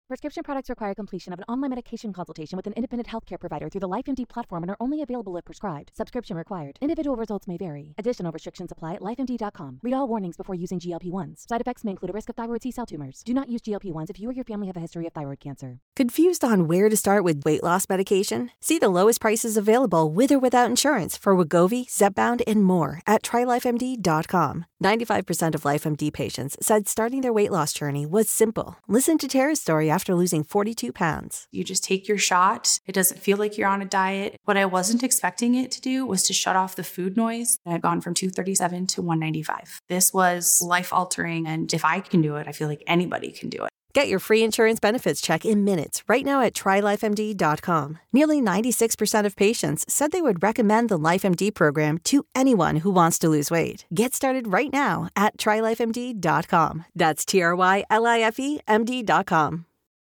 Prescription products require completion of an online medication consultation with an independent healthcare provider through the LifeMD platform and are only available if prescribed. Subscription required. Individual results may vary. Additional restrictions apply at lifemd.com. Read all warnings before using GLP-1s. Side effects may include a risk of thyroid C-cell tumors. Do not use GLP-1s if you or your family have a history of thyroid cancer. Confused on where to start with weight loss medication? See the lowest prices available with or without insurance for Wegovy, Zepbound, and more at TryLifeMD.com. 95% of LifeMD patients said starting their weight loss journey was simple. Listen to Tara's story after losing 42 pounds. You just take your shot. It doesn't feel like you're on a diet. What I wasn't expecting it to do was to shut off the food noise. I've gone from 237 to 195. This was life-altering, and if I can do it, I feel like anybody can do it. Get your free insurance benefits check in minutes right now at TryLifeMD.com. Nearly 96% of patients said they would recommend the LifeMD program to anyone who wants to lose weight. Get started right now at TryLifeMD.com. That's TryLifeMD.com.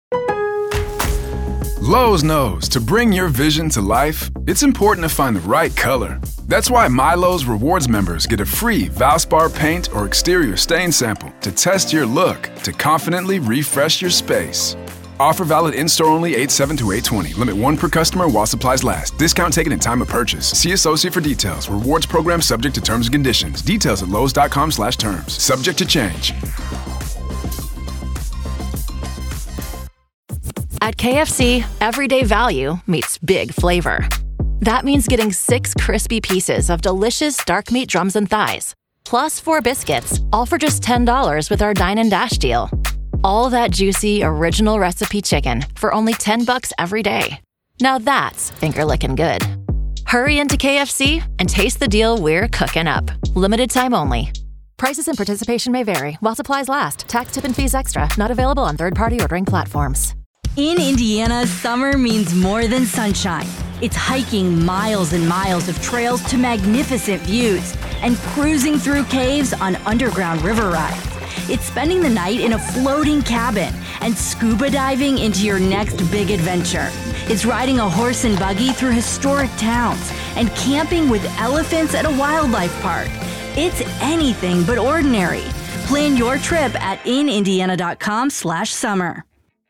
Lowe's knows to bring your vision to life, it's important to find the right color. That's why MyLowe's Rewards members get a free Valspar paint or exterior stain sample to test your look to confidently refresh your space. Offer valid in-store only 8/7 to 8/20. Limit 1 per customer while supplies last. Discount taken at time of purchase. See associate for details. Rewards program subject to terms and conditions. Details at lowes.com/terms. Subject to change. At KFC, everyday value meets big flavor. That means getting 6 crispy pieces of delicious dark meat drums and thighs, plus 4 biscuits, all for just $10 with our Dine and Dash deal. All that juicy, original recipe chicken for only $10 every day. Now that's finger-licking good. Hurry into KFC and taste the deal we're cooking up. Limited time only. Prices and participation may vary while supplies last. Tax, tip, and fees extra. Not available on third-party ordering platforms. In Indiana, summer means more than sunshine. It's hiking miles and miles of trails to magnificent views and cruising through caves on underground river rides. It's spending the night in a floating cabin and scuba diving into your next big adventure. It's riding a horse and buggy through historic towns and camping with elephants at a wildlife park. It's anything but ordinary. Plan your trip at inindiana.com/summer.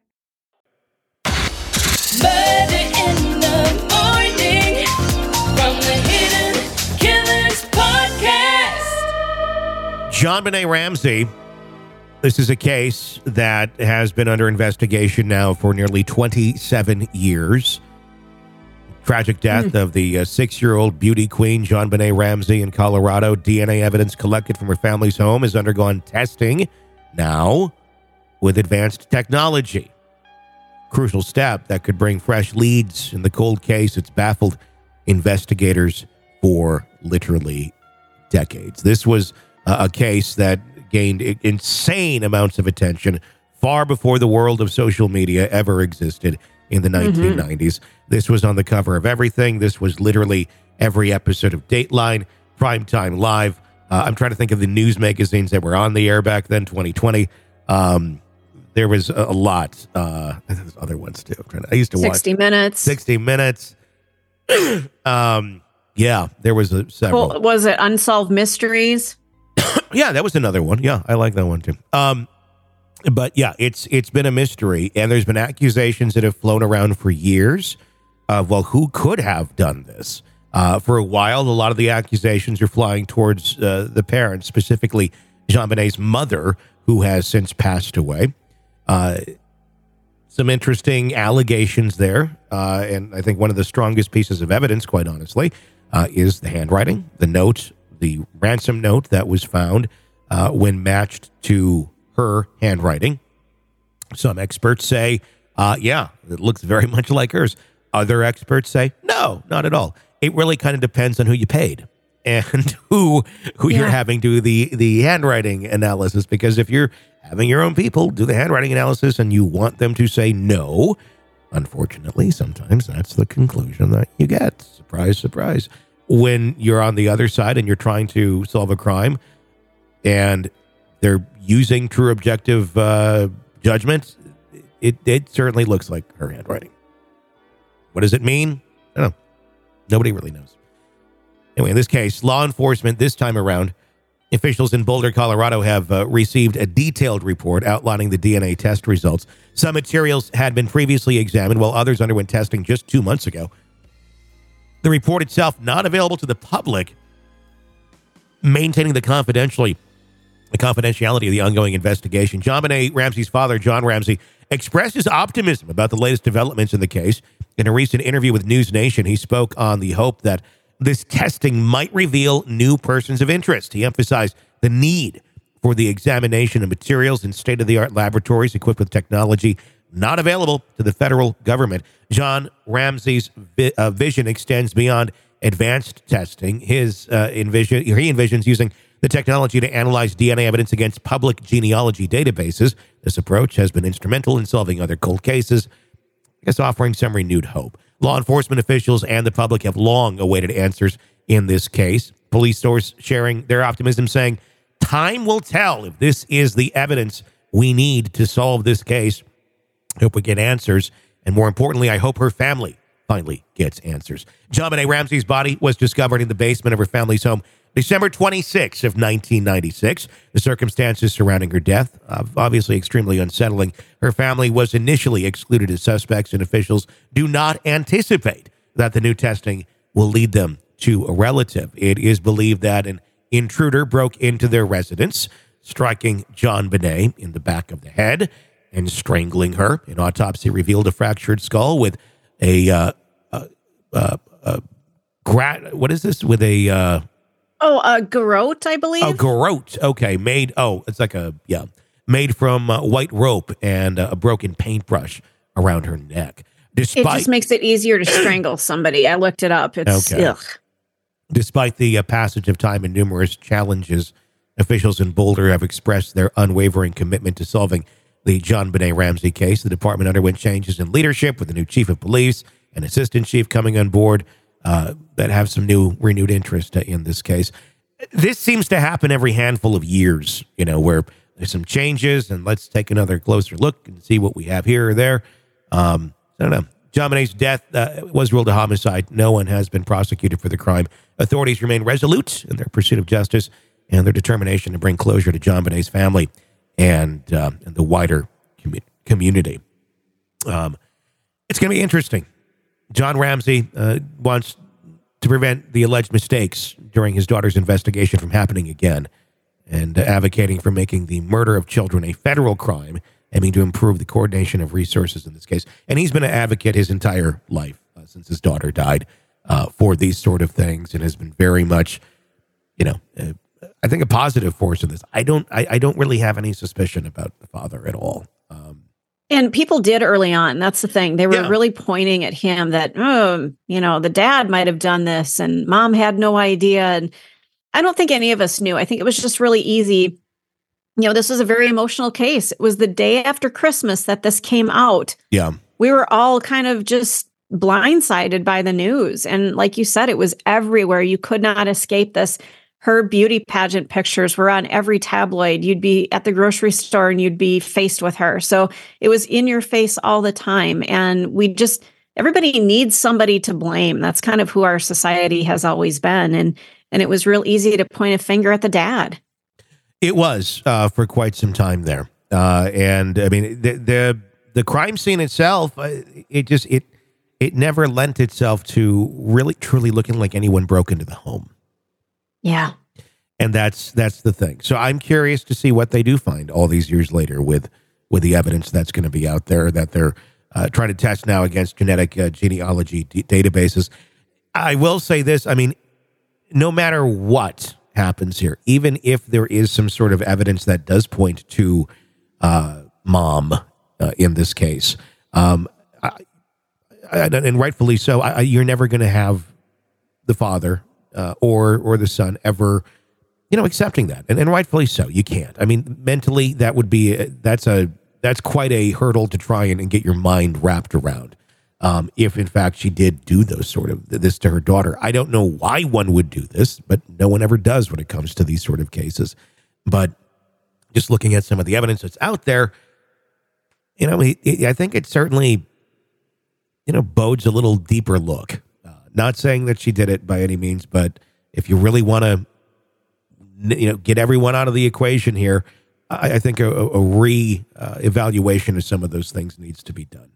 Murder in the morning from the Hidden Killers podcast. JonBenét Ramsey. This is a case that has been under investigation now for nearly 27 years. Tragic death of the 6-year-old beauty queen, JonBenét Ramsey, in Colorado. DNA evidence collected from her family's home has undergone testing now with advanced technology. Crucial step that could bring fresh leads in the cold case. It's baffled investigators for literally decades. This was a case that gained insane amounts of attention far before the world of social media ever existed in the 1990s. This was on the cover of everything. This was literally every episode of Dateline, Primetime Live. I'm trying to think of the news magazines that were on the air back then, 2020. There was a lot. There's other ones too. I used to watch 60 Minutes. 60 Minutes. Yeah, there was several. Well, was it Unsolved Mysteries? Yeah, that was another one. Yeah, I like that one too. But yeah, it's been a mystery, and there's been accusations that have flown around for years of, well, who could have done this? For a while, a lot of the accusations are flying towards the parents, specifically JonBenét's mother, who has since passed away. Some interesting allegations there, and I think one of the strongest pieces of evidence, quite honestly, is the handwriting, the note, the ransom note that was found when matched to her handwriting. Some experts say, yeah, it looks very much like hers. Other experts say, no, not at all. It really kind of depends on who you paid and who you're having do the handwriting analysis, because if you're having your own people do the handwriting analysis and you want them to say no, unfortunately, sometimes that's the conclusion that you get. Surprise, surprise. When you're on the other side and you're trying to solve a crime and they're using true objective judgment, it certainly looks like her handwriting. What does it mean? I don't know. Nobody really knows. Anyway, in this case, law enforcement this time around Officials in Boulder, Colorado have received a detailed report outlining the DNA test results. Some materials had been previously examined, while others underwent testing just 2 months ago. The report itself not available to the public, maintaining the confidentiality of the ongoing investigation. JonBenét Ramsey's father, John Ramsey, expressed his optimism about the latest developments in the case. In a recent interview with News Nation, he spoke on the hope that this testing might reveal new persons of interest. He emphasized the need for the examination of materials in state-of-the-art laboratories equipped with technology not available to the federal government. John Ramsey's vision extends beyond advanced testing. He envisions using the technology to analyze DNA evidence against public genealogy databases. This approach has been instrumental in solving other cold cases, I guess offering some renewed hope. Law enforcement officials and the public have long awaited answers in this case. Police sources sharing their optimism, saying, time will tell if this is the evidence we need to solve this case. I hope we get answers. And more importantly, I hope her family finally gets answers. JonBenét Ramsey's body was discovered in the basement of her family's home December 26 of 1996. The circumstances surrounding her death, obviously extremely unsettling. Her family was initially excluded as suspects, and officials do not anticipate that the new testing will lead them to a relative. It is believed that an intruder broke into their residence, striking JonBenét in the back of the head and strangling her. An autopsy revealed a fractured skull with a a garrote, I believe. A garrote. Okay. Made from white rope and a broken paintbrush around her neck. It just makes it easier to strangle somebody. I looked it up. It's okay. Despite the passage of time and numerous challenges, officials in Boulder have expressed their unwavering commitment to solving the JonBenét Ramsey case. The department underwent changes in leadership with the new chief of police and assistant chief coming on board that have some renewed interest in this case. This seems to happen every handful of years, where there's some changes and let's take another closer look and see what we have here or there. I don't know. JonBenét's death was ruled a homicide. No one has been prosecuted for the crime. Authorities remain resolute in their pursuit of justice and their determination to bring closure to JonBenét's family and the wider community. It's going to be interesting. John Ramsey wants to prevent the alleged mistakes during his daughter's investigation from happening again, and advocating for making the murder of children a federal crime, aiming to improve the coordination of resources in this case. And he's been an advocate his entire life since his daughter died for these sort of things, and has been very much, I think, a positive force in this. I don't really have any suspicion about the father at all. And people did early on. That's the thing. They were really pointing at him that, the dad might have done this and mom had no idea. And I don't think any of us knew. I think it was just really easy. This was a very emotional case. It was the day after Christmas that this came out. Yeah. We were all kind of just blindsided by the news. And like you said, it was everywhere. You could not escape this. Her beauty pageant pictures were on every tabloid. You'd be at the grocery store and you'd be faced with her. So it was in your face all the time. And everybody needs somebody to blame. That's kind of who our society has always been. And it was real easy to point a finger at the dad. It was for quite some time there. And I mean, the crime scene itself, it never lent itself to really truly looking like anyone broke into the home. Yeah. And that's the thing. So I'm curious to see what they do find all these years later with the evidence that's going to be out there that they're trying to test now against genetic genealogy databases. I will say this. I mean, no matter what happens here, even if there is some sort of evidence that does point to mom in this case, and rightfully so, you're never going to have the father or the son ever, accepting that, and rightfully so. You can't. I mean, mentally, that would be that's quite a hurdle to try and get your mind wrapped around. If in fact she did do this to her daughter, I don't know why one would do this, but no one ever does when it comes to these sort of cases. But just looking at some of the evidence that's out there, I think it certainly, bodes a little deeper look. Not saying that she did it by any means, but if you really want to get everyone out of the equation here. I think a re-evaluation of some of those things needs to be done.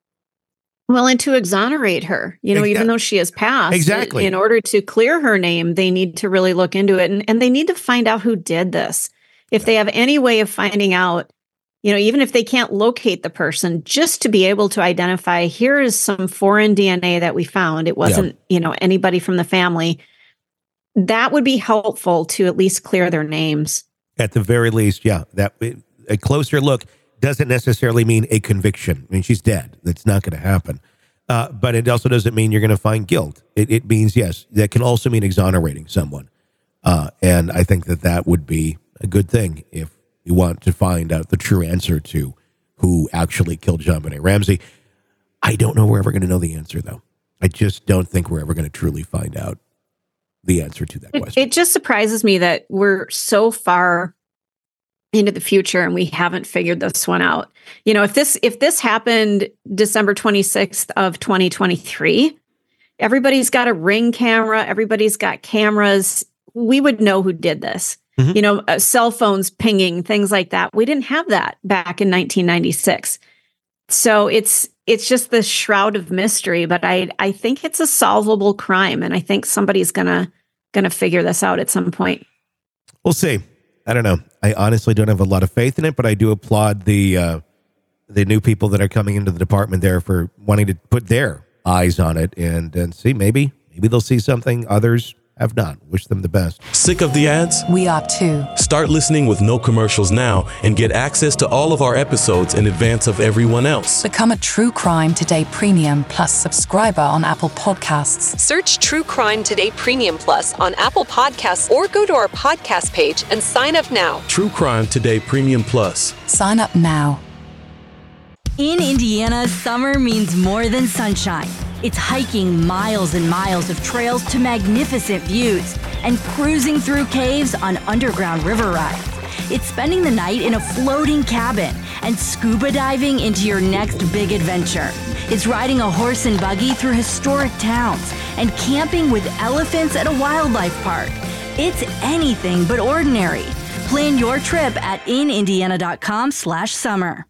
Well, and to exonerate her, even though she has passed, exactly. In order to clear her name, they need to really look into it. And they need to find out who did this. If they have any way of finding out, even if they can't locate the person, just to be able to identify, here is some foreign DNA that we found. It wasn't, anybody from the family. That would be helpful to at least clear their names. At the very least, that a closer look doesn't necessarily mean a conviction. I mean, she's dead. That's not going to happen. But it also doesn't mean you're going to find guilt. It means, yes, that can also mean exonerating someone. And I think that would be a good thing if you want to find out the true answer to who actually killed JonBenét Ramsey. I don't know we're ever going to know the answer, though. I just don't think we're ever going to truly find out the answer to that question. It just surprises me that we're so far into the future and we haven't figured this one out. If this happened December 26th of 2023, everybody's got a Ring camera, everybody's got cameras. We would know who did this. Mm-hmm. Cell phones pinging, things like that. We didn't have that back in 1996. So it's just this shroud of mystery, but I think it's a solvable crime, and I think somebody's gonna figure this out at some point. We'll see. I don't know. I honestly don't have a lot of faith in it, but I do applaud the new people that are coming into the department there for wanting to put their eyes on it and see maybe they'll see something others have not. Wish them the best. Sick of the ads? We are too. Start listening with no commercials now and get access to all of our episodes in advance of everyone else. Become a True Crime Today Premium Plus subscriber on Apple Podcasts. Search True Crime Today Premium Plus on Apple Podcasts or go to our podcast page and sign up now. True Crime Today Premium Plus. Sign up now. In Indiana, summer means more than sunshine. It's hiking miles and miles of trails to magnificent views and cruising through caves on underground river rides. It's spending the night in a floating cabin and scuba diving into your next big adventure. It's riding a horse and buggy through historic towns and camping with elephants at a wildlife park. It's anything but ordinary. Plan your trip at inindiana.com/summer.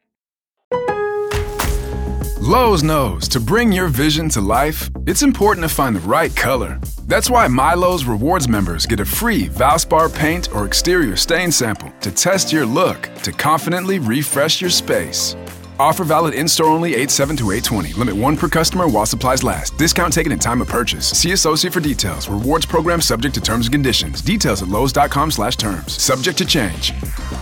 Lowe's knows to bring your vision to life, it's important to find the right color. That's why MyLowe's Rewards members get a free Valspar paint or exterior stain sample to test your look to confidently refresh your space. Offer valid in-store only 8/7 to 8/20. Limit 1 per customer while supplies last. Discount taken at time of purchase. See associate for details. Rewards program subject to terms and conditions. Details at lowes.com/terms. Subject to change.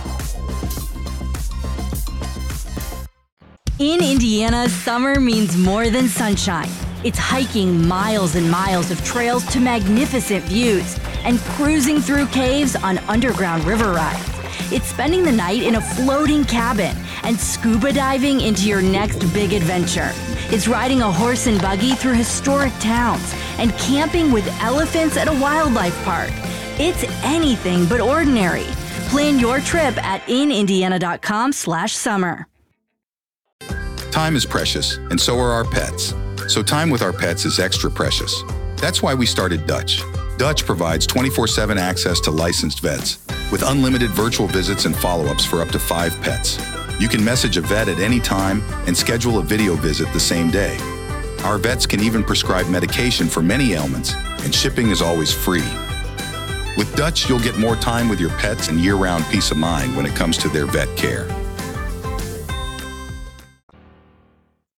In Indiana, summer means more than sunshine. It's hiking miles and miles of trails to magnificent views and cruising through caves on underground river rides. It's spending the night in a floating cabin and scuba diving into your next big adventure. It's riding a horse and buggy through historic towns and camping with elephants at a wildlife park. It's anything but ordinary. Plan your trip at inindiana.com/summer. Time is precious, and so are our pets. So time with our pets is extra precious. That's why we started Dutch. Dutch provides 24/7 access to licensed vets, with unlimited virtual visits and follow-ups for up to 5 pets. You can message a vet at any time and schedule a video visit the same day. Our vets can even prescribe medication for many ailments, and shipping is always free. With Dutch, you'll get more time with your pets and year-round peace of mind when it comes to their vet care.